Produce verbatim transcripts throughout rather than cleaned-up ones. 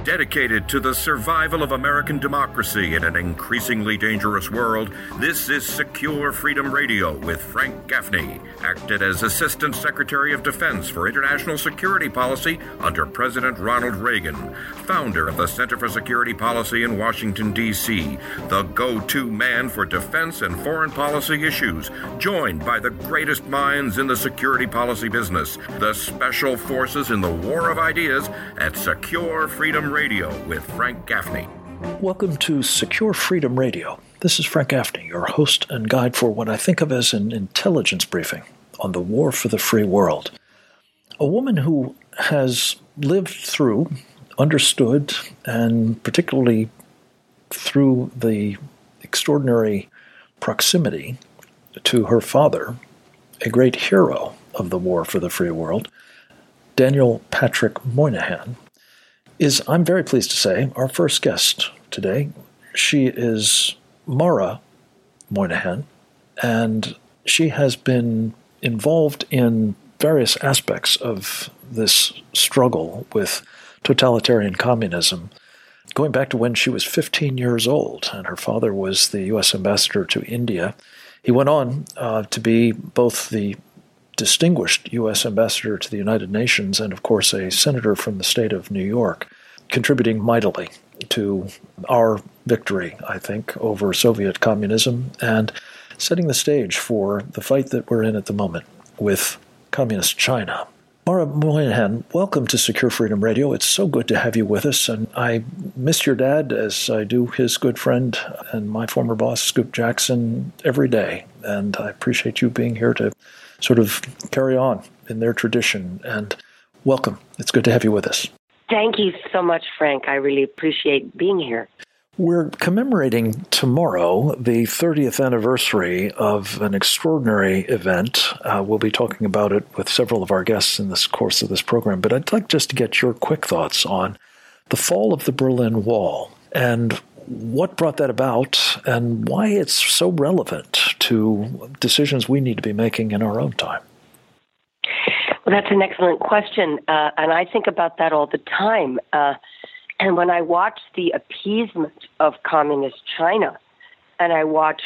Dedicated to the survival of American democracy in an increasingly dangerous world, this is Secure Freedom Radio with Frank Gaffney, acted as Assistant Secretary of Defense for International Security Policy under President Ronald Reagan, founder of the Center for Security Policy in Washington, D C, the go-to man for defense and foreign policy issues, joined by the greatest minds in the security policy business, the Special Forces in the War of Ideas at Secure Freedom Radio. Radio with Frank Gaffney. Welcome to Secure Freedom Radio. This is Frank Gaffney, your host and guide for what I think of as an intelligence briefing on the war for the free world. A woman who has lived through, understood, and particularly through the extraordinary proximity to her father, a great hero of the war for the free world, Daniel Patrick Moynihan, is, I'm very pleased to say, our first guest today. She is Mara Moynihan, and she has been involved in various aspects of this struggle with totalitarian communism, going back to when she was fifteen years old, and her father was the U S ambassador to India. He went on uh, to be both the distinguished U S ambassador to the United Nations and, of course, a senator from the state of New York, contributing mightily to our victory, I think, over Soviet communism and setting the stage for the fight that we're in at the moment with communist China. Mara Moynihan, welcome to Secure Freedom Radio. It's so good to have you with us, and I miss your dad as I do his good friend and my former boss, Scoop Jackson, every day, and I appreciate you being here to sort of carry on in their tradition. And welcome. It's good to have you with us. Thank you so much, Frank. I really appreciate being here. We're commemorating tomorrow the thirtieth anniversary of an extraordinary event. Uh, we'll be talking about it with several of our guests in this course of this program, but I'd like just to get your quick thoughts on the fall of the Berlin Wall and what brought that about and why it's so relevant to decisions we need to be making in our own time. Well, that's an excellent question, uh, and I think about that all the time. Uh, and when I watch the appeasement of communist China, and I watch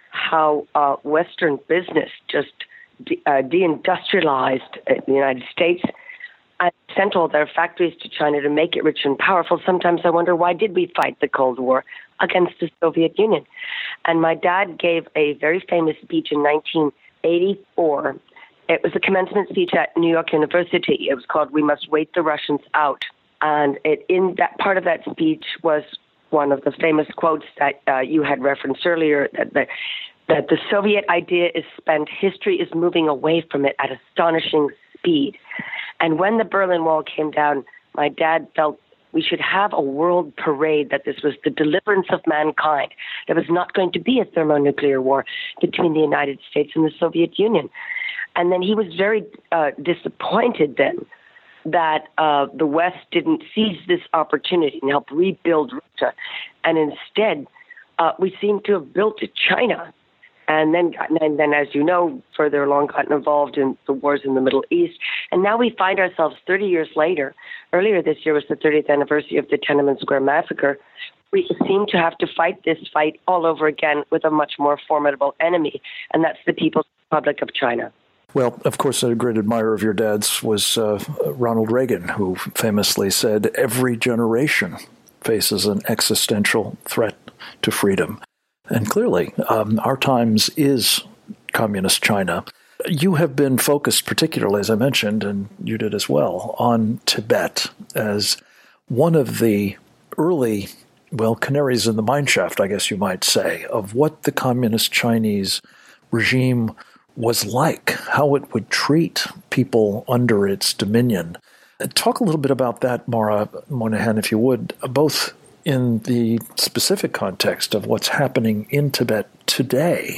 how uh, Western business just de- uh, deindustrialized the United States and sent all their factories to China to make it rich and powerful, sometimes I wonder, why did we fight the Cold War against the Soviet Union? And my dad gave a very famous speech in nineteen eighty-four. It was a commencement speech at New York University. It was called "We Must Wait the Russians Out." And it, in that part of that speech was one of the famous quotes that uh, you had referenced earlier, that the, that the Soviet idea is spent, history is moving away from it at astonishing speed. And when the Berlin Wall came down, my dad felt we should have a world parade, that this was the deliverance of mankind. There was not going to be a thermonuclear war between the United States and the Soviet Union. And then he was very uh, disappointed then that uh, the West didn't seize this opportunity and help rebuild Russia. And instead, uh, we seem to have built China. And then, and then, as you know, further along gotten involved in the wars in the Middle East. And now we find ourselves thirty years later. Earlier this year was the thirtieth anniversary of the Tiananmen Square massacre. We seem to have to fight this fight all over again with a much more formidable enemy, and that's the People's Republic of China. Well, of course, a great admirer of your dad's was uh, Ronald Reagan, who famously said, every generation faces an existential threat to freedom. And clearly, um, our times is communist China. You have been focused particularly, as I mentioned, and you did as well, on Tibet as one of the early, well, canaries in the mineshaft, I guess you might say, of what the communist Chinese regime was like, how it would treat people under its dominion. Talk a little bit about that, Mara Moynihan, if you would, both in the specific context of what's happening in Tibet today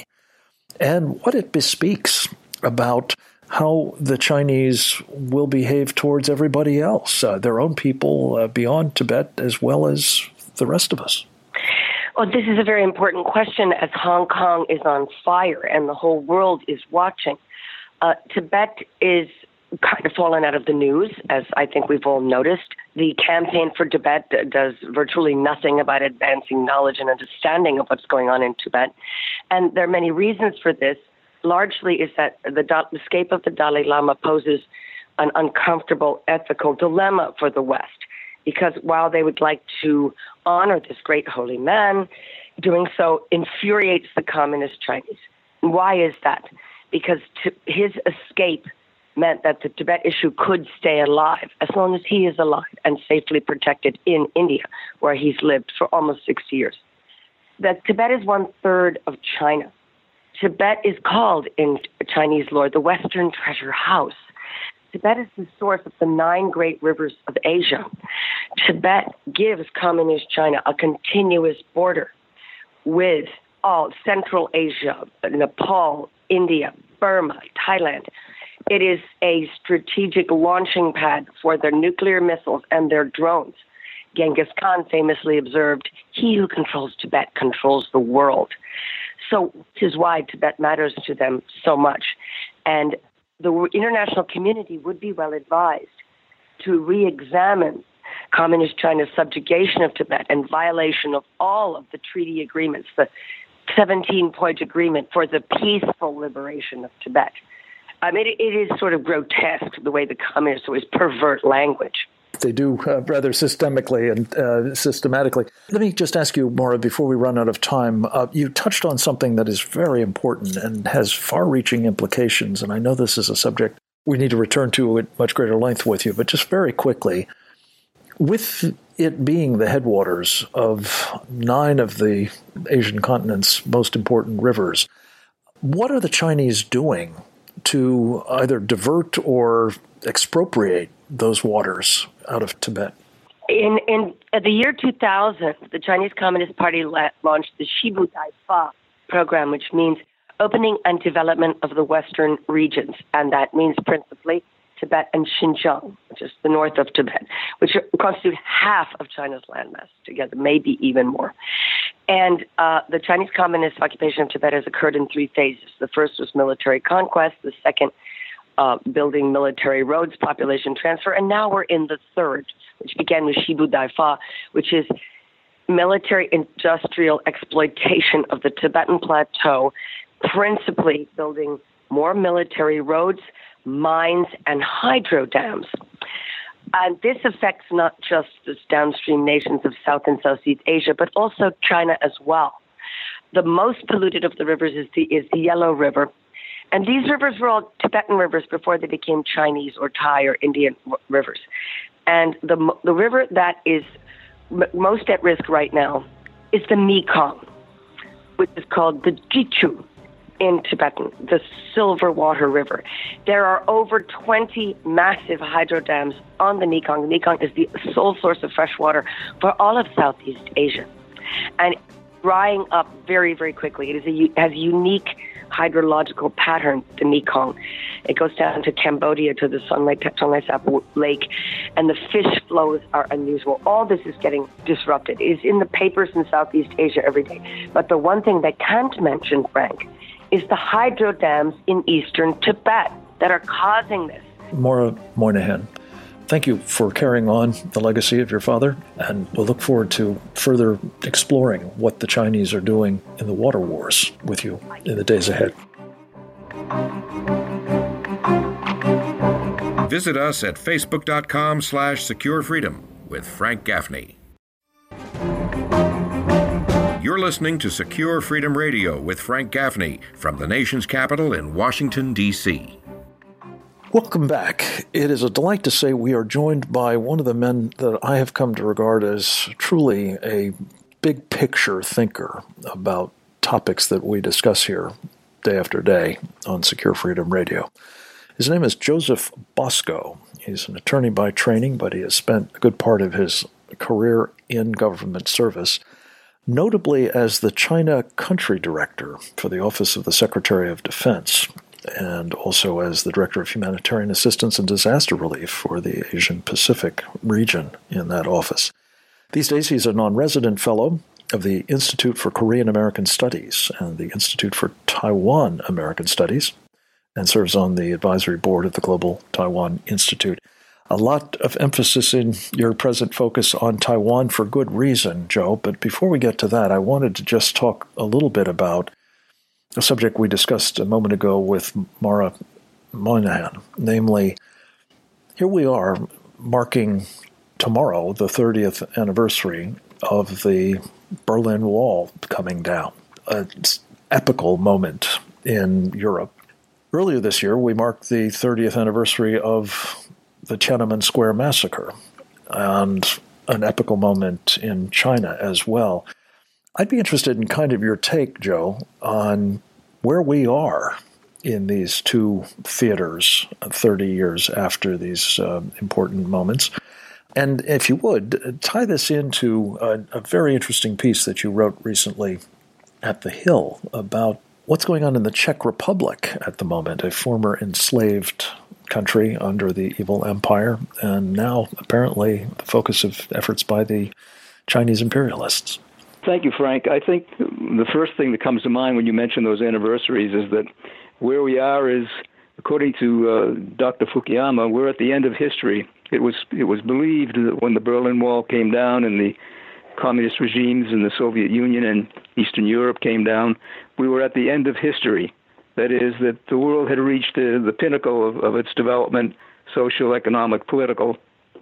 and what it bespeaks about how the Chinese will behave towards everybody else, uh, their own people uh, beyond Tibet, as well as the rest of us. Well, this is a very important question as Hong Kong is on fire and the whole world is watching. Uh, Tibet is kind of fallen out of the news, as I think we've all noticed. The Campaign for Tibet does virtually nothing about advancing knowledge and understanding of what's going on in Tibet. And there are many reasons for this. Largely is that the escape of the Dalai Lama poses an uncomfortable ethical dilemma for the West, because while they would like to honor this great holy man, doing so infuriates the communist Chinese. And why is that? Because to, his escape meant that the Tibet issue could stay alive as long as he is alive and safely protected in India, where he's lived for almost sixty years. That Tibet is one third of China. Tibet is called in Chinese lore the Western Treasure House. Tibet is the source of the nine great rivers of Asia. Tibet gives communist China a continuous border with all Central Asia, Nepal, India, Burma, Thailand. It is a strategic launching pad for their nuclear missiles and their drones. Genghis Khan famously observed, "He who controls Tibet controls the world." So this is why Tibet matters to them so much. And the international community would be well advised to re-examine Communist China's subjugation of Tibet and violation of all of the treaty agreements, the seventeen-point agreement for the peaceful liberation of Tibet. I mean, it, it is sort of grotesque the way the communists always pervert language. They do uh, rather systemically and uh, systematically. Let me just ask you, Maura, before we run out of time, uh, you touched on something that is very important and has far-reaching implications, and I know this is a subject we need to return to at much greater length with you, but just very quickly, with it being the headwaters of nine of the Asian continent's most important rivers, what are the Chinese doing to either divert or expropriate those waters out of Tibet? In in uh, the year two thousand, the Chinese Communist Party la- launched the Xibu Dai Fa program, which means opening and development of the Western regions. And that means principally Tibet and Xinjiang, which is the north of Tibet, which constitute half of China's landmass together, maybe even more. And uh, the Chinese Communist occupation of Tibet has occurred in three phases. The first was military conquest, the second, uh, building military roads, population transfer, and now we're in the third, which began with Xibu Dai Fa, which is military industrial exploitation of the Tibetan plateau, principally building more military roads, mines, and hydro dams. And this affects not just the downstream nations of South and Southeast Asia, but also China as well. The most polluted of the rivers is the, is the Yellow River. And these rivers were all Tibetan rivers before they became Chinese or Thai or Indian rivers. And the, the river that is m- most at risk right now is the Mekong, which is called the Jichu in Tibetan, the Silver Water River. There are over twenty massive hydro dams on the Mekong. The Mekong is the sole source of fresh water for all of Southeast Asia. And drying up very, very quickly. It is a, it has a unique hydrological pattern, the Mekong. It goes down to Cambodia, to the Tonle Sap Lake, and the fish flows are unusual. All this is getting disrupted. It is in the papers in Southeast Asia every day. But the one thing they can't mention, Frank, is the hydro dams in eastern Tibet that are causing this. Maura Moynihan, thank you for carrying on the legacy of your father, and we'll look forward to further exploring what the Chinese are doing in the water wars with you in the days ahead. Visit us at facebook.com slash secure freedom with Frank Gaffney. You're listening to Secure Freedom Radio with Frank Gaffney from the nation's capital in Washington, D C Welcome back. It is a delight to say we are joined by one of the men that I have come to regard as truly a big picture thinker about topics that we discuss here day after day on Secure Freedom Radio. His name is Joseph Bosco. He's an attorney by training, but he has spent a good part of his career in government service, notably as the China Country Director for the Office of the Secretary of Defense, and also as the Director of Humanitarian Assistance and Disaster Relief for the Asian Pacific region in that office. These days, he's a non-resident fellow of the Institute for Korean American Studies and the Institute for Taiwan American Studies, and serves on the advisory board of the Global Taiwan Institute. A lot of emphasis in your present focus on Taiwan for good reason, Joe. But before we get to that, I wanted to just talk a little bit about a subject we discussed a moment ago with Mara Moynihan. Namely, here we are marking tomorrow the thirtieth anniversary of the Berlin Wall coming down, an epical moment in Europe. Earlier this year, we marked the thirtieth anniversary of the Tiananmen Square massacre, and an epical moment in China as well. I'd be interested in kind of your take, Joe, on where we are in these two theaters thirty years after these uh, important moments. And if you would, tie this into a, a very interesting piece that you wrote recently at The Hill about what's going on in the Czech Republic at the moment, a former enslaved country under the evil empire, and now apparently the focus of efforts by the Chinese imperialists. Thank you, Frank. I think the first thing that comes to mind when you mention those anniversaries is that where we are is, according to uh, Doctor Fukuyama, we're at the end of history. It was it was believed that when the Berlin Wall came down and the communist regimes in the Soviet Union and Eastern Europe came down, we were at the end of history. That is, that the world had reached the, the pinnacle of, of its development, social, economic, political,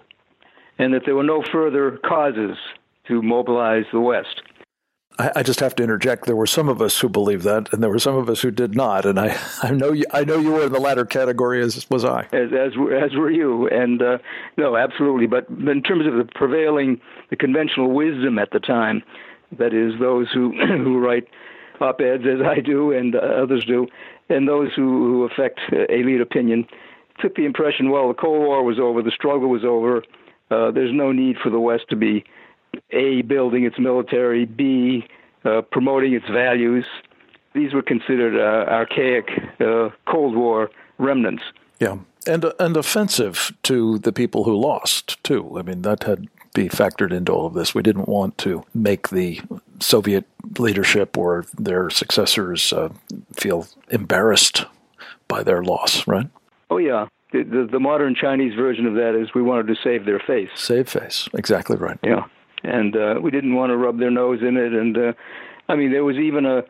and that there were no further causes to mobilize the West. I, I just have to interject. There were some of us who believed that, and there were some of us who did not. And I, I know you. I know you were in the latter category, as was I. As as, as were you. And uh, no, absolutely. But in terms of the prevailing, the conventional wisdom at the time, that is, those who who write op-eds, as I do and uh, others do, and those who, who affect uh, elite opinion, took the impression, well, the Cold War was over, the struggle was over, uh, there's no need for the West to be, A, building its military, B, uh, promoting its values. These were considered uh, archaic uh, Cold War remnants. Yeah, and and offensive to the people who lost, too. I mean, that had to be factored into all of this. We didn't want to make the Soviet leadership or their successors uh, feel embarrassed by their loss, right? Oh, yeah. The, the, the modern Chinese version of that is we wanted to save their face. Save face. Exactly right. Yeah. And uh, we didn't want to rub their nose in it. And, uh, I mean, there was even a,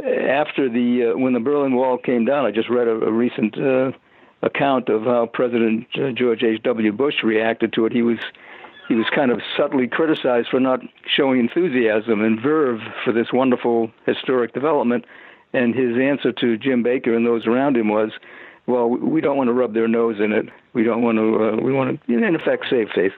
after the, uh, when the Berlin Wall came down, I just read a, a recent uh, account of how President uh, George H W. Bush reacted to it. He was He was kind of subtly criticized for not showing enthusiasm and verve for this wonderful historic development. And his answer to Jim Baker and those around him was, well, we don't want to rub their nose in it. We don't want to, uh, we want to, in effect, save face.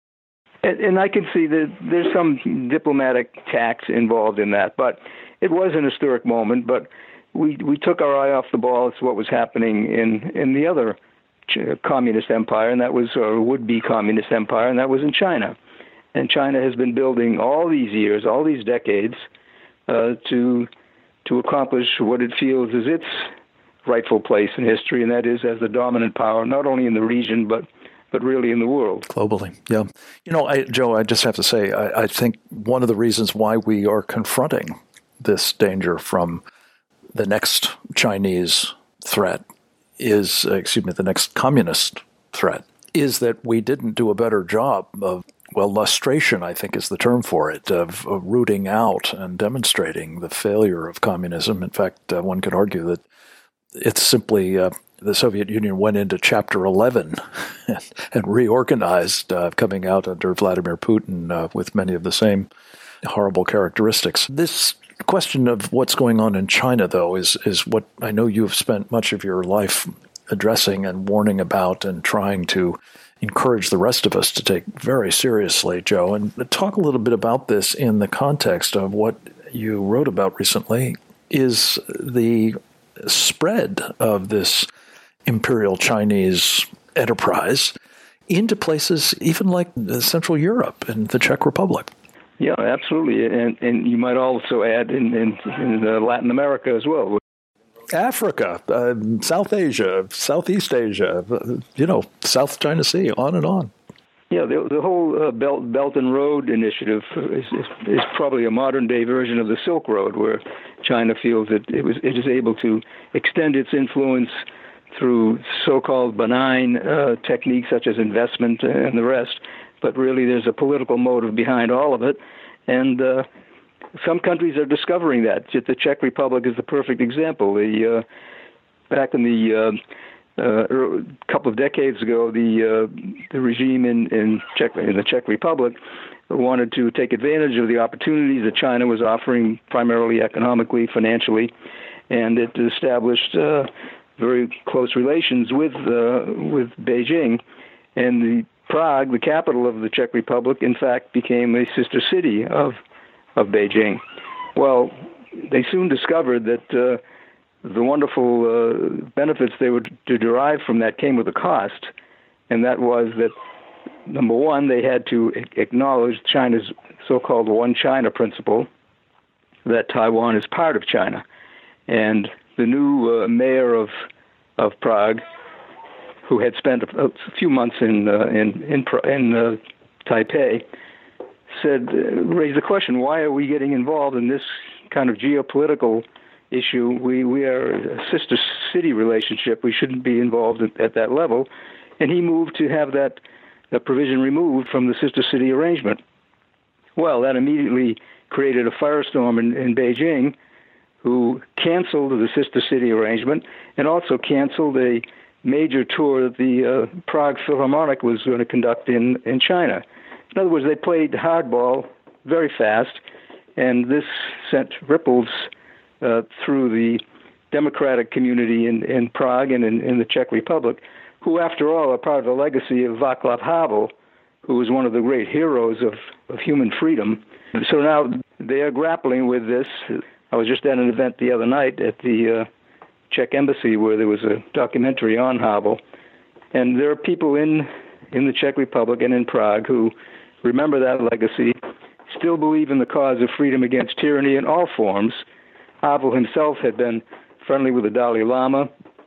And, and I can see that there's some diplomatic tact involved in that. But it was an historic moment. But we, we took our eye off the ball as to what was happening in, in the other communist empire, and that was, or would-be communist empire, and that was in China. And China has been building all these years, all these decades, uh, to to accomplish what it feels is its rightful place in history, and that is as the dominant power, not only in the region, but but really in the world. Globally, yeah. You know, I, Joe, I just have to say, I, I think one of the reasons why we are confronting this danger from the next Chinese threat is, uh, excuse me, the next communist threat, is that we didn't do a better job of, well, lustration, I think is the term for it, of, of rooting out and demonstrating the failure of communism. In fact, uh, one could argue that it's simply uh, the Soviet Union went into Chapter eleven and, and reorganized, uh, coming out under Vladimir Putin uh, with many of the same horrible characteristics. This question of what's going on in China, though, is is what I know you've spent much of your life addressing and warning about and trying to encourage the rest of us to take very seriously, Joe. And talk a little bit about this in the context of what you wrote about recently, is the spread of this imperial Chinese enterprise into places even like Central Europe and the Czech Republic. Yeah, absolutely. And and you might also add in, in, in uh, Latin America as well. Africa, uh, South Asia, Southeast Asia, uh, you know, South China Sea, on and on. Yeah, the, the whole uh, Belt Belt and Road initiative is, is, is probably a modern-day version of the Silk Road, where China feels that it was it is able to extend its influence through so-called benign uh, techniques such as investment and the rest, but really there's a political motive behind all of it. And uh, some countries are discovering that. The Czech Republic is the perfect example. The uh, back in the uh, uh, a couple of decades ago, the uh, the regime in in, Czech, in the Czech Republic wanted to take advantage of the opportunities that China was offering, primarily economically, financially, and it established uh, very close relations with uh, with Beijing. And the Prague, the capital of the Czech Republic, in fact, became a sister city of of Beijing. Well, they soon discovered that uh, the wonderful uh, benefits they were to derive from that came with a cost, and that was that, number one, they had to acknowledge China's so-called one China principle, that Taiwan is part of China. And the new uh, mayor of of Prague, who had spent a, a few months in uh, in in, in uh, Taipei, said, uh, raised the question: why are we getting involved in this kind of geopolitical issue? We we are a sister city relationship. We shouldn't be involved at, at that level. And he moved to have that, that provision removed from the sister city arrangement. Well, that immediately created a firestorm in, in Beijing, who canceled the sister city arrangement and also canceled a major tour that the uh, Prague Philharmonic was going to conduct in, in China. In other words, they played hardball very fast, and this sent ripples uh, through the democratic community in, in Prague and in, in the Czech Republic, who, after all, are part of the legacy of Václav Havel, who was one of the great heroes of, of human freedom. So now they are grappling with this. I was just at an event the other night at the uh, Czech embassy where there was a documentary on Havel, and there are people in in the Czech Republic and in Prague who remember that legacy, still believe in the cause of freedom against tyranny in all forms. Havel himself had been friendly with the Dalai Lama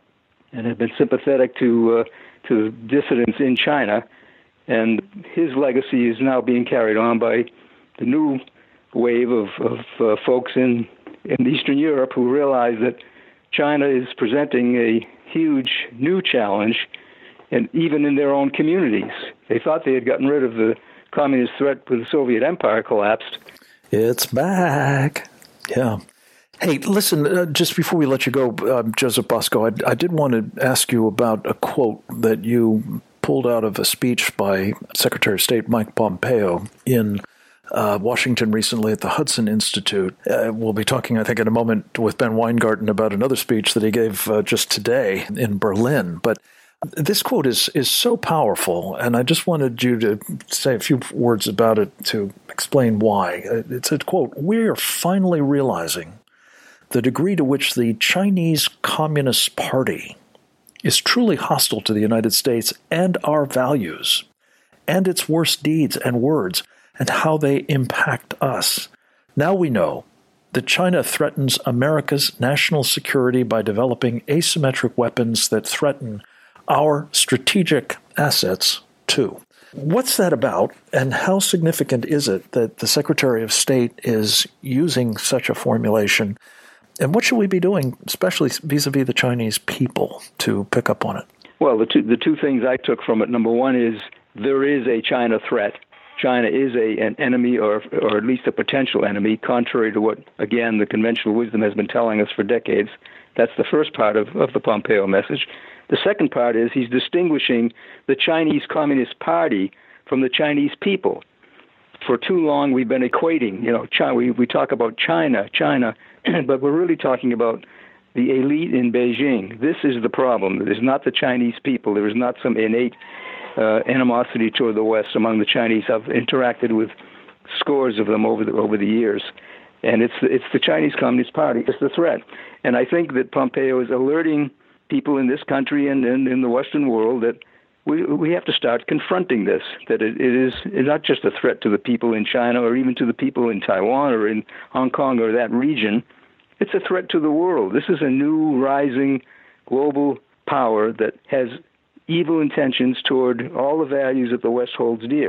and had been sympathetic to uh, to dissidents in China, and his legacy is now being carried on by the new wave of, of uh, folks in, in Eastern Europe who realize that China is presenting a huge new challenge, and even in their own communities. They thought they had gotten rid of the communist threat when the Soviet Empire collapsed. It's back. Yeah. Hey, listen, uh, just before we let you go, uh, Joseph Bosco, I, I did want to ask you about a quote that you pulled out of a speech by Secretary of State Mike Pompeo in Uh, Washington recently at the Hudson Institute. Uh, we'll be talking, I think, in a moment with Ben Weingarten about another speech that he gave uh, just today in Berlin. But this quote is is so powerful, and I just wanted you to say a few words about it to explain why. It said, quote, "We are finally realizing the degree to which the Chinese Communist Party is truly hostile to the United States and our values, and its worst deeds and words, and how they impact us. Now we know that China threatens America's national security by developing asymmetric weapons that threaten our strategic assets, too." What's that about, and how significant is it that the Secretary of State is using such a formulation? And what should we be doing, especially vis-a-vis the Chinese people, to pick up on it? Well, the two, the two things I took from it, number one is there is a China threat. China is a an enemy, or or at least a potential enemy, contrary to what, again, the conventional wisdom has been telling us for decades. That's the first part of, of the Pompeo message. The second part is he's distinguishing the Chinese Communist Party from the Chinese people. For too long, we've been equating, you know, China, we, we talk about China, China, but we're really talking about the elite in Beijing. This is the problem. It is not the Chinese people. There is not some innate Uh, animosity toward the West among the Chinese. I've interacted with scores of them over the over the years, and it's the, it's the Chinese Communist Party. It's the threat, and I think that Pompeo is alerting people in this country and, and in the Western world that we we have to start confronting this. That it, it is it's not just a threat to the people in China or even to the people in Taiwan or in Hong Kong or that region. It's a threat to the world. This is a new rising global power that has evil intentions toward all the values that the West holds dear.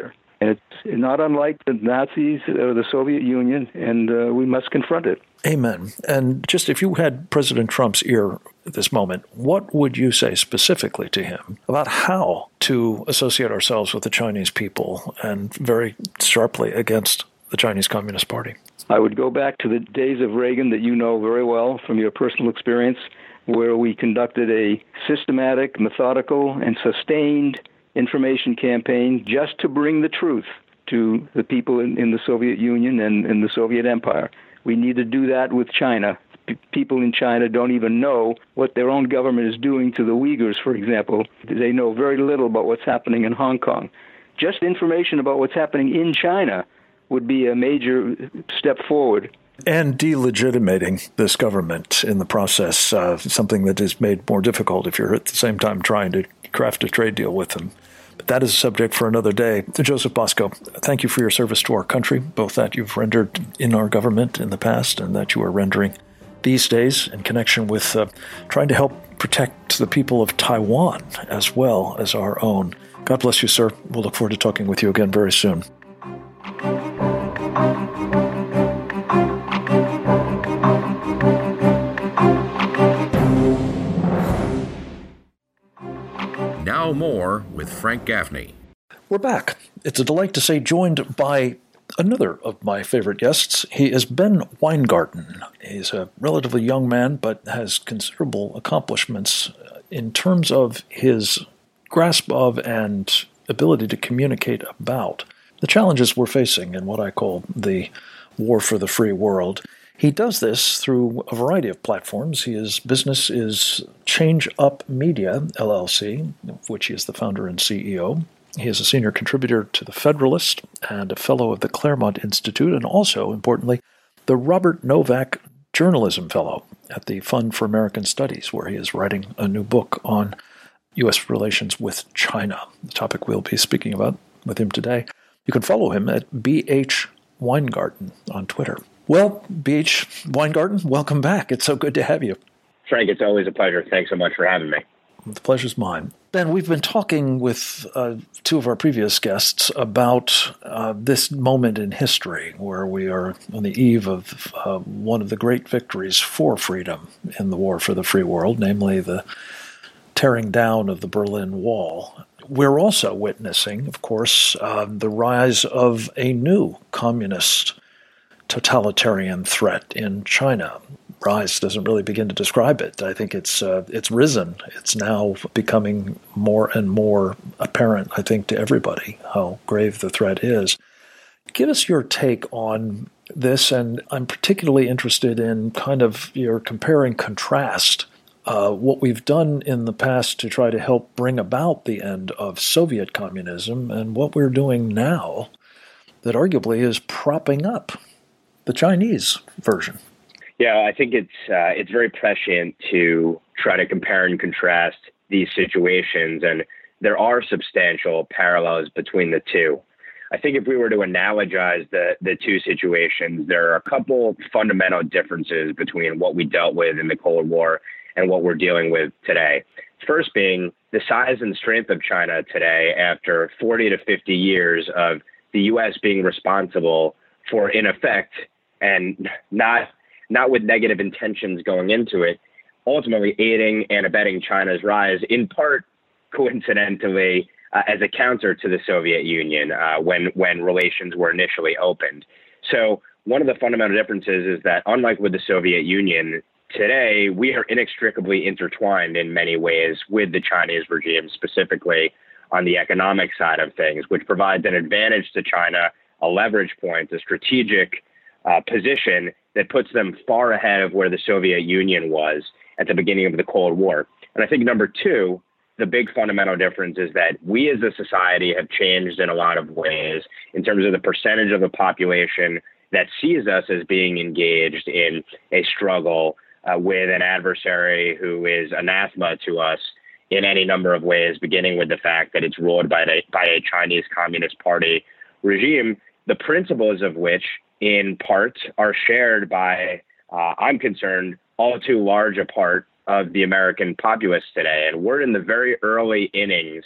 And it's not unlike the Nazis or the Soviet Union, and uh, we must confront it. Amen. And just if you had President Trump's ear at this moment, what would you say specifically to him about how to associate ourselves with the Chinese people and very sharply against the Chinese Communist Party? I would go back to the days of Reagan that you know very well from your personal experience, where we conducted a systematic, methodical, and sustained information campaign just to bring the truth to the people in, in the Soviet Union and in the Soviet Empire. We need to do that with China. P- people in China don't even know what their own government is doing to the Uyghurs, for example. They know very little about what's happening in Hong Kong. Just information about what's happening in China would be a major step forward. And delegitimating this government in the process, uh, something that is made more difficult if you're at the same time trying to craft a trade deal with them. But that is a subject for another day. Joseph Bosco, thank you for your service to our country, both that you've rendered in our government in the past and that you are rendering these days in connection with uh, trying to help protect the people of Taiwan as well as our own. God bless you, sir. We'll look forward to talking with you again very soon. Now more with Frank Gaffney. We're back. It's a delight to say joined by another of my favorite guests. He is Ben Weingarten. He's a relatively young man, but has considerable accomplishments in terms of his grasp of and ability to communicate about the challenges we're facing in what I call the war for the free world. He does this through a variety of platforms. His business is Change Up Media, L L C, of which he is the founder and C E O. He is a senior contributor to The Federalist and a fellow of the Claremont Institute, and also, importantly, the Robert Novak Journalism Fellow at the Fund for American Studies, where he is writing a new book on U S relations with China, the topic we'll be speaking about with him today. You can follow him at B H Weingarten on Twitter. Well, B H Weingarten, welcome back. It's so good to have you. Frank, it's always a pleasure. Thanks so much for having me. The pleasure's mine. Ben, we've been talking with uh, two of our previous guests about uh, this moment in history where we are on the eve of uh, one of the great victories for freedom in the war for the free world, namely the tearing down of the Berlin Wall. We're also witnessing, of course, uh, the rise of a new communist totalitarian threat in China. Rise doesn't really begin to describe it. I think it's uh, it's risen. It's now becoming more and more apparent, I think, to everybody how grave the threat is. Give us your take on this, and I'm particularly interested in kind of your compare and contrast uh, what we've done in the past to try to help bring about the end of Soviet communism and what we're doing now that arguably is propping up the Chinese version. Yeah, I think it's uh, it's very prescient to try to compare and contrast these situations, and there are substantial parallels between the two. I think if we were to analogize the, the two situations, there are a couple fundamental differences between what we dealt with in the Cold War and what we're dealing with today. First being the size and strength of China today after forty to fifty years of the U S being responsible for, in effect, and not not with negative intentions going into it, ultimately aiding and abetting China's rise, in part, coincidentally, uh, as a counter to the Soviet Union uh, when, when relations were initially opened. So one of the fundamental differences is that, unlike with the Soviet Union, today we are inextricably intertwined in many ways with the Chinese regime, specifically on the economic side of things, which provides an advantage to China, a leverage point, a strategic Uh, position that puts them far ahead of where the Soviet Union was at the beginning of the Cold War. And I think number two, the big fundamental difference is that we as a society have changed in a lot of ways in terms of the percentage of the population that sees us as being engaged in a struggle uh, with an adversary who is anathema to us in any number of ways, beginning with the fact that it's ruled by, the, by a Chinese Communist Party regime, the principles of which in part are shared by, uh, I'm concerned, all too large a part of the American populace today. And we're in the very early innings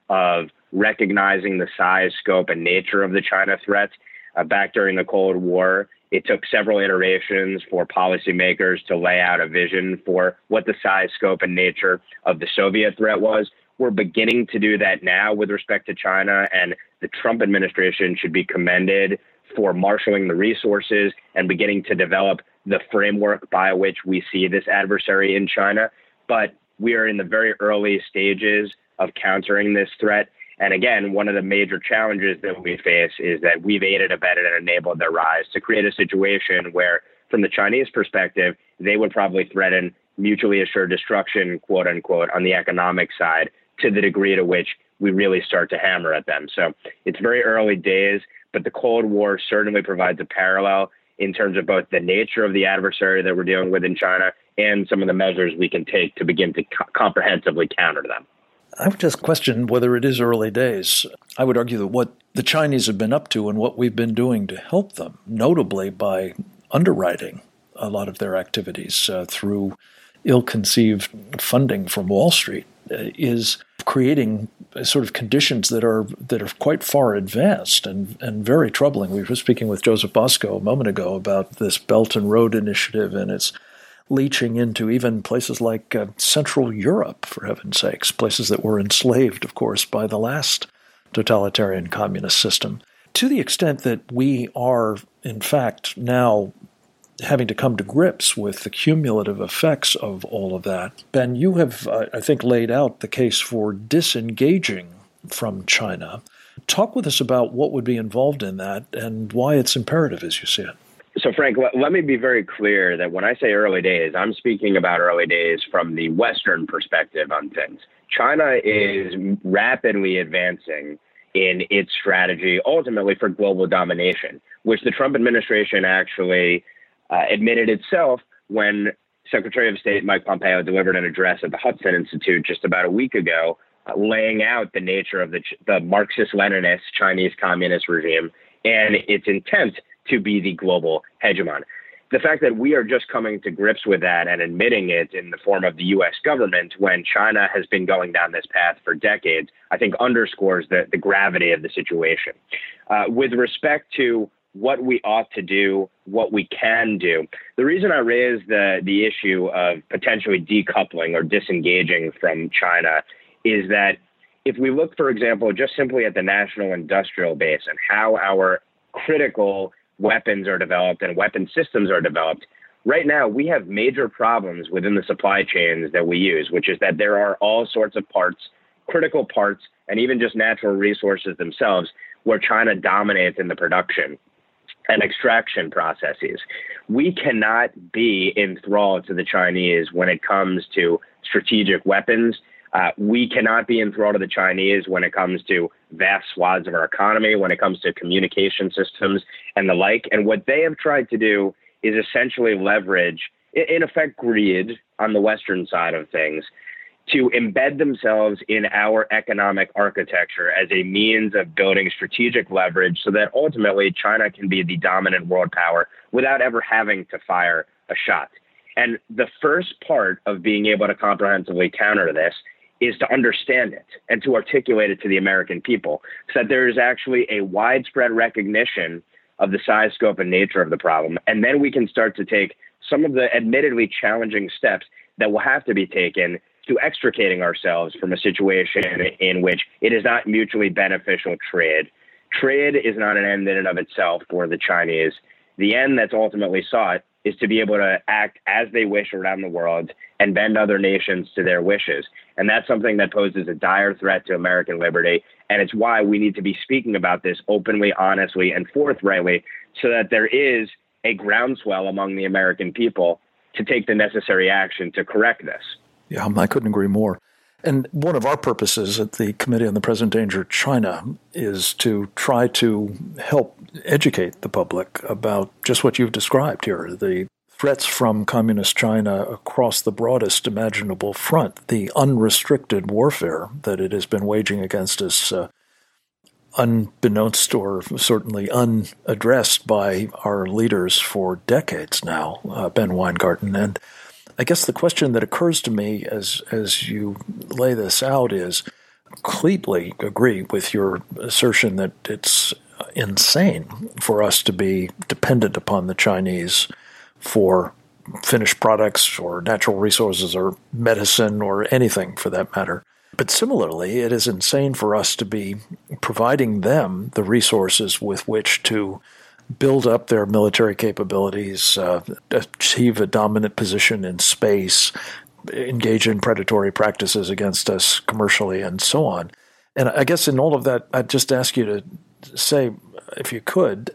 of recognizing the size, scope, and nature of the China threat. Uh, back during the Cold War, it took several iterations for policymakers to lay out a vision for what the size, scope, and nature of the Soviet threat was. We're beginning to do that now with respect to China, and the Trump administration should be commended for marshaling the resources and beginning to develop the framework by which we see this adversary in China. But we are in the very early stages of countering this threat. And again, one of the major challenges that we face is that we've aided, abetted, and enabled their rise to create a situation where, from the Chinese perspective, they would probably threaten mutually assured destruction, quote unquote, on the economic side to the degree to which we really start to hammer at them. So it's very early days, but the Cold War certainly provides a parallel in terms of both the nature of the adversary that we're dealing with in China and some of the measures we can take to begin to co- comprehensively counter them. I would just question whether it is early days. I would argue that what the Chinese have been up to and what we've been doing to help them, notably by underwriting a lot of their activities uh, through ill-conceived funding from Wall Street, uh, is creating sort of conditions that are that are quite far advanced and, and very troubling. We were speaking with Joseph Bosco a moment ago about this Belt and Road Initiative and its leaching into even places like uh, Central Europe, for heaven's sakes, places that were enslaved, of course, by the last totalitarian communist system. To the extent that we are, in fact, now having to come to grips with the cumulative effects of all of that, Ben, you have, uh, I think, laid out the case for disengaging from China. Talk with us about what would be involved in that and why it's imperative as you see it. So, Frank, let, let me be very clear that when I say early days, I'm speaking about early days from the Western perspective on things. China is rapidly advancing in its strategy, ultimately for global domination, which the Trump administration actually uh, admitted itself when Secretary of State Mike Pompeo delivered an address at the Hudson Institute just about a week ago, uh, laying out the nature of the, the Marxist-Leninist Chinese communist regime and its intent to be the global hegemon. The fact that we are just coming to grips with that and admitting it in the form of the U S government when China has been going down this path for decades, I think underscores the, the gravity of the situation. Uh, with respect to what we ought to do, what we can do, the reason I raise the, the issue of potentially decoupling or disengaging from China is that if we look, for example, just simply at the national industrial base and how our critical weapons are developed and weapon systems are developed, right now we have major problems within the supply chains that we use, which is that there are all sorts of parts, critical parts, and even just natural resources themselves where China dominates in the production and extraction processes. We cannot be enthralled to the Chinese when it comes to strategic weapons. Uh, we cannot be enthralled to the Chinese when it comes to vast swaths of our economy, when it comes to communication systems and the like. And what they have tried to do is essentially leverage, in effect, greed on the Western side of things to embed themselves in our economic architecture as a means of building strategic leverage so that ultimately China can be the dominant world power without ever having to fire a shot. And the first part of being able to comprehensively counter this is to understand it and to articulate it to the American people so that there is actually a widespread recognition of the size, scope, and nature of the problem. And then we can start to take some of the admittedly challenging steps that will have to be taken to extricating ourselves from a situation in which it is not mutually beneficial trade. Trade is not an end in and of itself for the Chinese. The end that's ultimately sought is to be able to act as they wish around the world and bend other nations to their wishes. And that's something that poses a dire threat to American liberty. And it's why we need to be speaking about this openly, honestly, and forthrightly so that there is a groundswell among the American people to take the necessary action to correct this. Yeah, I couldn't agree more. And one of our purposes at the Committee on the Present Danger of China is to try to help educate the public about just what you've described here, the threats from communist China across the broadest imaginable front, the unrestricted warfare that it has been waging against us, uh, unbeknownst or certainly unaddressed by our leaders for decades now, uh, Ben Weingarten. And I guess the question that occurs to me as as you lay this out is, completely agree with your assertion that it's insane for us to be dependent upon the Chinese for finished products or natural resources or medicine or anything for that matter. But similarly, it is insane for us to be providing them the resources with which to build up their military capabilities, uh, achieve a dominant position in space, engage in predatory practices against us commercially, and so on. And I guess in all of that, I'd just ask you to say, if you could,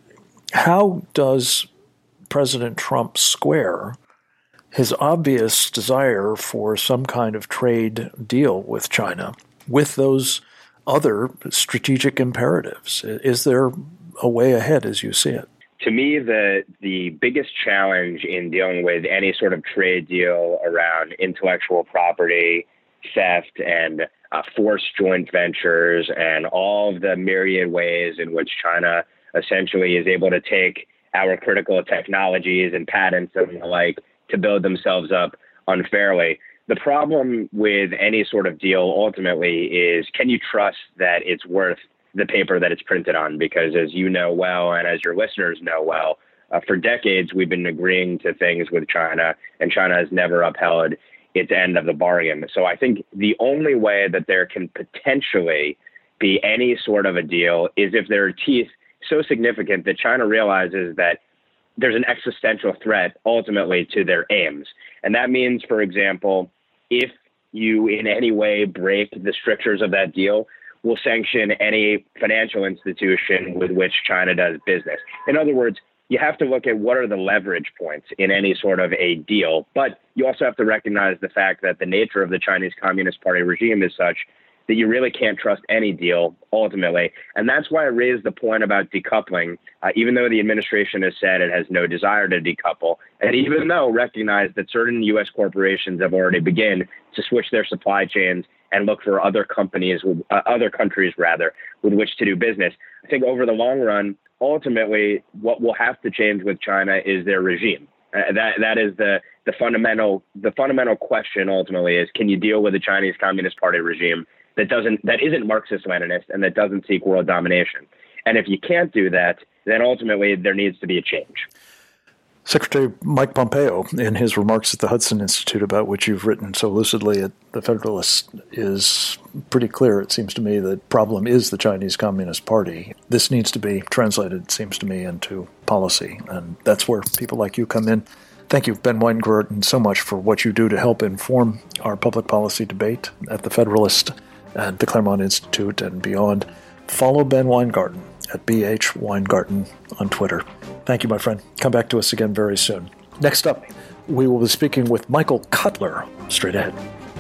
how does President Trump square his obvious desire for some kind of trade deal with China with those other strategic imperatives? Is there a way ahead as you see it? To me, the the biggest challenge in dealing with any sort of trade deal around intellectual property, theft, and uh, forced joint ventures, and all of the myriad ways in which China essentially is able to take our critical technologies and patents and the like to build themselves up unfairly. The problem with any sort of deal ultimately is, can you trust that it's worth the paper that it's printed on? Because as you know well, and as your listeners know well, uh, for decades, we've been agreeing to things with China, and China has never upheld its end of the bargain. So I think the only way that there can potentially be any sort of a deal is if there are teeth so significant that China realizes that there's an existential threat ultimately to their aims. And that means, for example, if you in any way break the strictures of that deal, will sanction any financial institution with which China does business. In other words, you have to look at what are the leverage points in any sort of a deal, but you also have to recognize the fact that the nature of the Chinese Communist Party regime is such that you really can't trust any deal ultimately. And that's why I raised the point about decoupling, uh, even though the administration has said it has no desire to decouple, and even though recognize that certain U S corporations have already begun to switch their supply chains and look for other companies, uh, other countries rather, with which to do business. I think over the long run, ultimately, what will have to change with China is their regime. Uh, that that is the the fundamental the fundamental question. Ultimately, is can you deal with the Chinese Communist Party regime that doesn't that isn't Marxist-Leninist and that doesn't seek world domination? And if you can't do that, then ultimately there needs to be a change. Secretary Mike Pompeo, in his remarks at the Hudson Institute, about which you've written so lucidly at The Federalist, is pretty clear, it seems to me, that the problem is the Chinese Communist Party. This needs to be translated, it seems to me, into policy, and that's where people like you come in. Thank you, Ben Weingarten, so much for what you do to help inform our public policy debate at The Federalist and the Claremont Institute and beyond. Follow Ben Weingarten at B H Weingarten on Twitter. Thank you, my friend. Come back to us again very soon. Next up, we will be speaking with Michael Cutler. Straight ahead.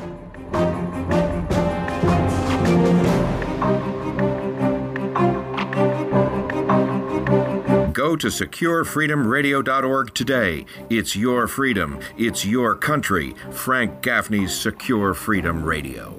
Go to secure freedom radio dot org today. It's your freedom. It's your country. Frank Gaffney's Secure Freedom Radio.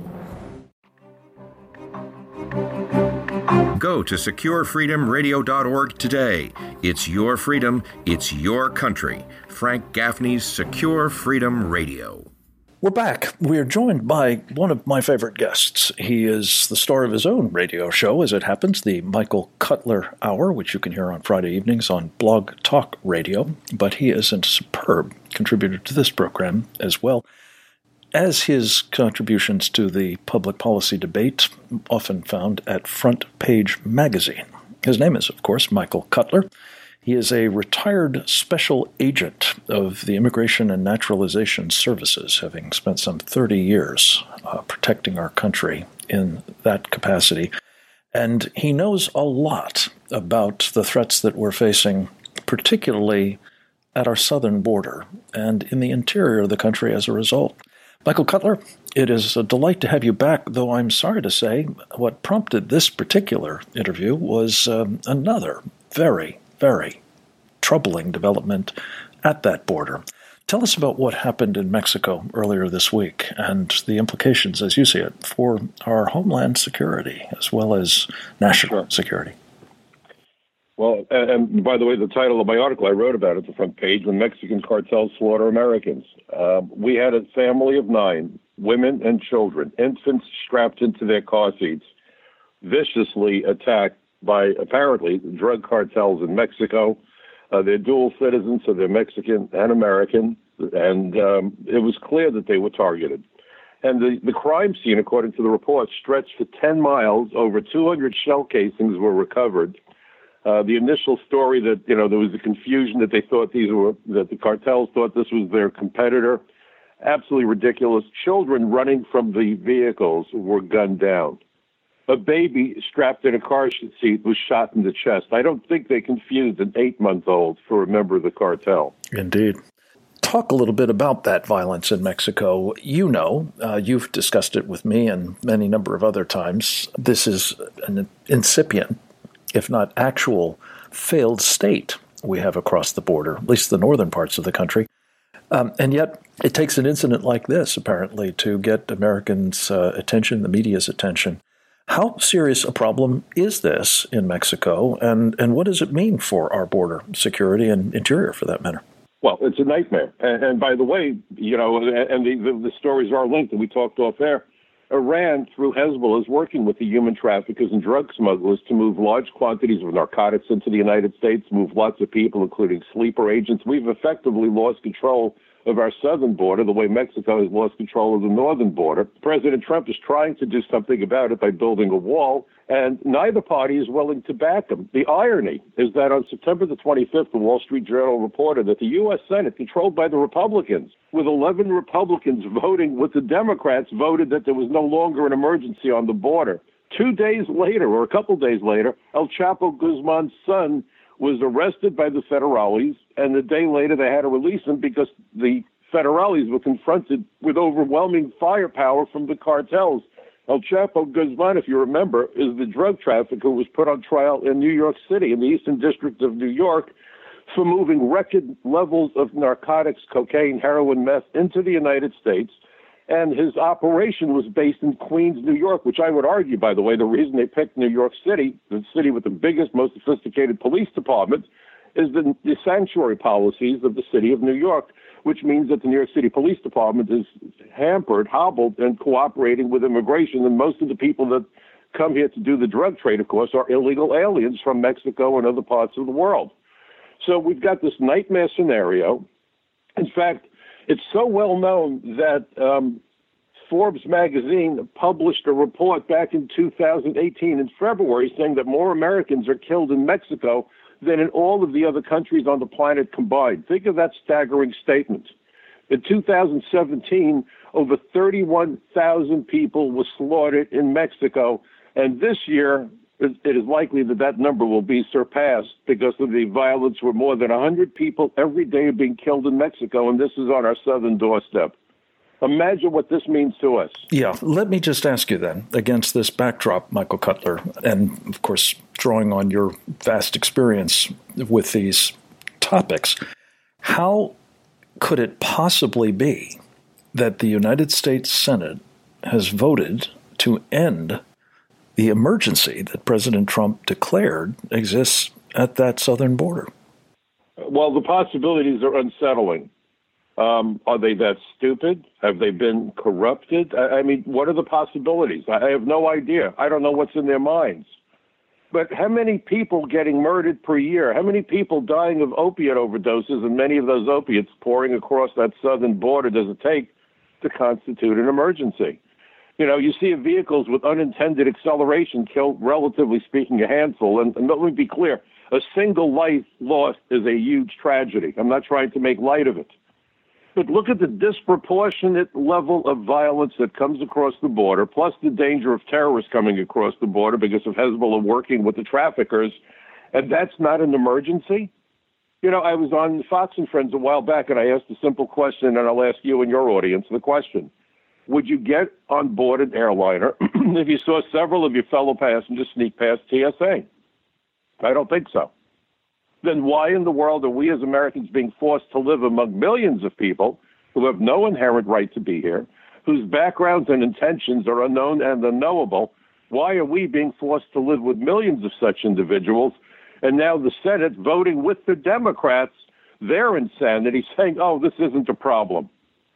Go to secure freedom radio dot org today. It's your freedom. It's your country. Frank Gaffney's Secure Freedom Radio. We're back. We are joined by one of my favorite guests. He is the star of his own radio show, as it happens, the Michael Cutler Hour, which you can hear on Friday evenings on Blog Talk Radio. But he is a superb contributor to this program as well as his contributions to the public policy debate, often found at Front Page Magazine. His name is, of course, Michael Cutler. He is a retired special agent of the Immigration and Naturalization Services, having spent some thirty years uh, protecting our country in that capacity. And he knows a lot about the threats that we're facing, particularly at our southern border and in the interior of the country as a result. Michael Cutler, it is a delight to have you back, though I'm sorry to say what prompted this particular interview was um, another very, very troubling development at that border. Tell us about what happened in Mexico earlier this week and the implications, as you see it, for our homeland security as well as national sure. security. Well, and by the way, the title of my article I wrote about at the front page, When Mexican Cartels Slaughter Americans. Uh, we had a family of nine women and children, infants strapped into their car seats, viciously attacked by, apparently, drug cartels in Mexico. Uh, they're dual citizens, so they're Mexican and American, and um, it was clear that they were targeted. And the, the crime scene, according to the report, stretched for ten miles. Over two hundred shell casings were recovered. Uh, the initial story that, you know, there was a confusion that they thought these were, that the cartels thought this was their competitor. Absolutely ridiculous. Children running from the vehicles were gunned down. A baby strapped in a car seat was shot in the chest. I don't think they confused an eight-month-old for a member of the cartel. Indeed. Talk a little bit about that violence in Mexico. You know, uh, you've discussed it with me and many number of other times. This is an incipient, if not actual, failed state we have across the border, at least the northern parts of the country. Um, and yet it takes an incident like this, apparently, to get Americans' uh, attention, the media's attention. How serious a problem is this in Mexico, and, and what does it mean for our border security and interior, for that matter? Well, it's a nightmare. And, and by the way, you know, and the, the, the stories are linked, and we talked off air. Iran, through Hezbollah, is working with the human traffickers and drug smugglers to move large quantities of narcotics into the United States, move lots of people, including sleeper agents. We've effectively lost control of our southern border, the way Mexico has lost control of the northern border. President Trump is trying to do something about it by building a wall, and neither party is willing to back him. The irony is that on September the twenty-fifth, the Wall Street Journal reported that the U S Senate, controlled by the Republicans, with eleven Republicans voting with the Democrats, voted that there was no longer an emergency on the border. Two days later, or a couple days later, El Chapo Guzman's son was arrested by the federales, and a day later they had to release him because the federales were confronted with overwhelming firepower from the cartels. El Chapo Guzman, if you remember, is the drug trafficker who was put on trial in New York City, in the Eastern District of New York, for moving record levels of narcotics, cocaine, heroin, meth into the United States. And his operation was based in Queens, New York, which I would argue, by the way, the reason they picked New York City, the city with the biggest, most sophisticated police department, is the, the sanctuary policies of the city of New York, which means that the New York City Police Department is hampered, hobbled, and cooperating with immigration. And most of the people that come here to do the drug trade, of course, are illegal aliens from Mexico and other parts of the world. So we've got this nightmare scenario. In fact, it's so well known that um, Forbes magazine published a report back in two thousand eighteen in February saying that more Americans are killed in Mexico than in all of the other countries on the planet combined. Think of that staggering statement. In two thousand seventeen, over thirty-one thousand people were slaughtered in Mexico, and this year it is likely that that number will be surpassed because of the violence, where more than one hundred people every day are being killed in Mexico, and this is on our southern doorstep. Imagine what this means to us. Yeah, let me just ask you then, against this backdrop, Michael Cutler, and of course, drawing on your vast experience with these topics, how could it possibly be that the United States Senate has voted to end the emergency that President Trump declared exists at that southern border? Well, the possibilities are unsettling. Um, are they that stupid? Have they been corrupted? I, I mean, what are the possibilities? I, I have no idea. I don't know what's in their minds. But how many people getting murdered per year? How many people dying of opiate overdoses, and many of those opiates pouring across that southern border does it take to constitute an emergency? You know, you see vehicles with unintended acceleration kill, relatively speaking, a handful. And, and let me be clear, a single life lost is a huge tragedy. I'm not trying to make light of it. But look at the disproportionate level of violence that comes across the border, plus the danger of terrorists coming across the border because of Hezbollah working with the traffickers. And that's not an emergency? You know, I was on Fox and Friends a while back, and I asked a simple question, and I'll ask you and your audience the question. Would you get on board an airliner if you saw several of your fellow passengers sneak past T S A? I don't think so. Then why in the world are we as Americans being forced to live among millions of people who have no inherent right to be here, whose backgrounds and intentions are unknown and unknowable? Why are we being forced to live with millions of such individuals? And now the Senate voting with the Democrats, their insanity, saying, oh, this isn't a problem.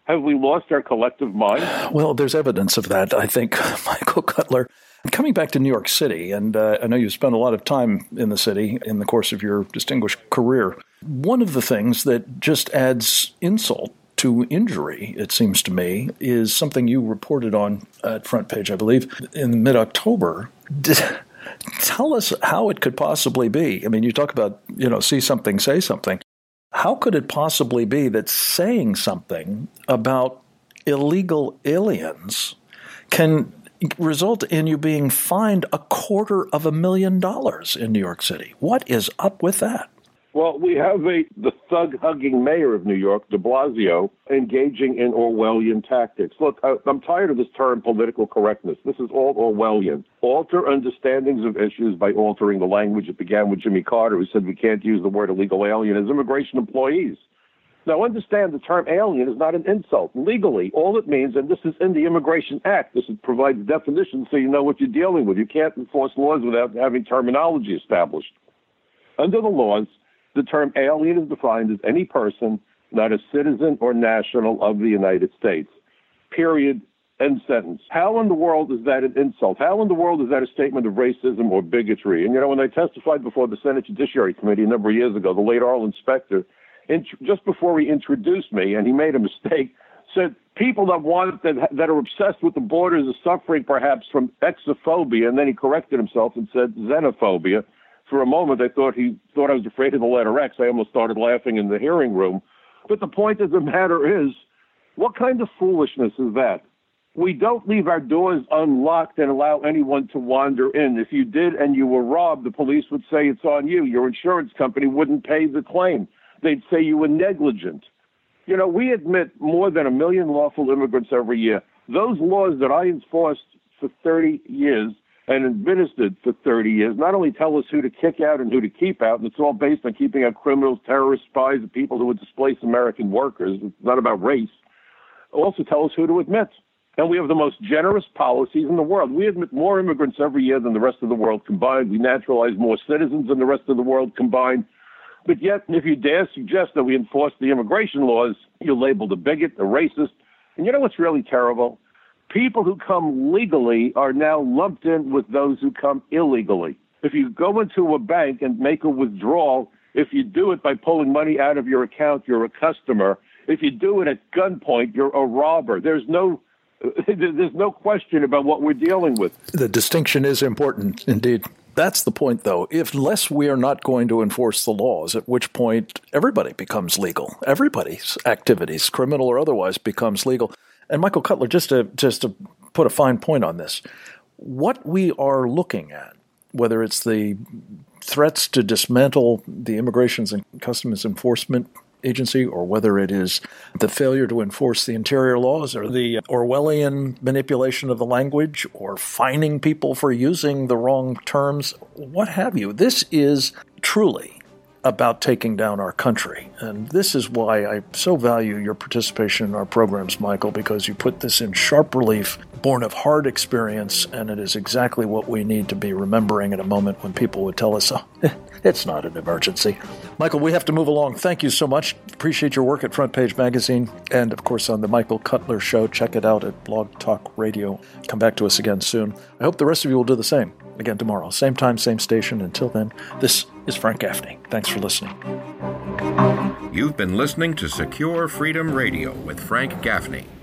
Have we lost our collective mind? Well, there's evidence of that, I think, Michael Cutler. Coming back to New York City, and uh, I know you spent a lot of time in the city in the course of your distinguished career. One of the things that just adds insult to injury, it seems to me, is something you reported on at Front Page, I believe, in mid-October. Did, tell us how it could possibly be. I mean, you talk about, you know, see something, say something. How could it possibly be that saying something about illegal aliens can result in you being fined a quarter of a million dollars in New York City? What is up with that? Well, we have a the thug-hugging mayor of New York, de Blasio, engaging in Orwellian tactics. Look, I, I'm tired of this term political correctness. This is all Orwellian. Alter understandings of issues by altering the language. It began with Jimmy Carter, who said we can't use the word illegal alien as immigration employees. Now, understand the term alien is not an insult. Legally, all it means, and this is in the Immigration Act, this provides definitions so you know what you're dealing with. You can't enforce laws without having terminology established. Under the laws, the term alien is defined as any person not a citizen or national of the United States. Period. End sentence. How in the world is that an insult? How in the world is that a statement of racism or bigotry? And, you know, when I testified before the Senate Judiciary Committee a number of years ago, the late Arlen Specter, int- just before he introduced me, and he made a mistake, said people that want that, that are obsessed with the borders are suffering perhaps from exophobia, and then he corrected himself and said xenophobia. For a moment, I thought he thought I was afraid of the letter X. I almost started laughing in the hearing room. But the point of the matter is, what kind of foolishness is that? We don't leave our doors unlocked and allow anyone to wander in. If you did and you were robbed, the police would say it's on you. Your insurance company wouldn't pay the claim. They'd say you were negligent. You know, we admit more than a million lawful immigrants every year. Those laws that I enforced for thirty years and administered for thirty years not only tell us who to kick out and who to keep out, and it's all based on keeping out criminals, terrorists, spies, and people who would displace American workers. It's not about race. Also tell us who to admit. And we have the most generous policies in the world. We admit more immigrants every year than the rest of the world combined. We naturalize more citizens than the rest of the world combined. But yet, if you dare suggest that we enforce the immigration laws, you're labeled a bigot, a racist. And you know what's really terrible? People who come legally are now lumped in with those who come illegally. If you go into a bank and make a withdrawal, if you do it by pulling money out of your account, you're a customer. If you do it at gunpoint, you're a robber. There's no there's no question about what we're dealing with. The distinction is important, indeed. That's the point, though. If unless we are not going to enforce the laws, at which point everybody becomes legal. Everybody's activities, criminal or otherwise, becomes legal. And Michael Cutler, just to just to put a fine point on this, what we are looking at, whether it's the threats to dismantle the Immigration and Customs Enforcement Agency, or whether it is the failure to enforce the interior laws, or the Orwellian manipulation of the language, or fining people for using the wrong terms, what have you, this is truly about taking down our country. And this is why I so value your participation in our programs, Michael, because you put this in sharp relief, born of hard experience, and it is exactly what we need to be remembering at a moment when people would tell us, oh, it's not an emergency. Michael, we have to move along. Thank you so much. Appreciate your work at Front Page Magazine and, of course, on The Michael Cutler Show. Check it out at Blog Talk Radio. Come back to us again soon. I hope the rest of you will do the same again tomorrow. Same time, same station. Until then, this is Frank Gaffney. Thanks for listening. You've been listening to Secure Freedom Radio with Frank Gaffney.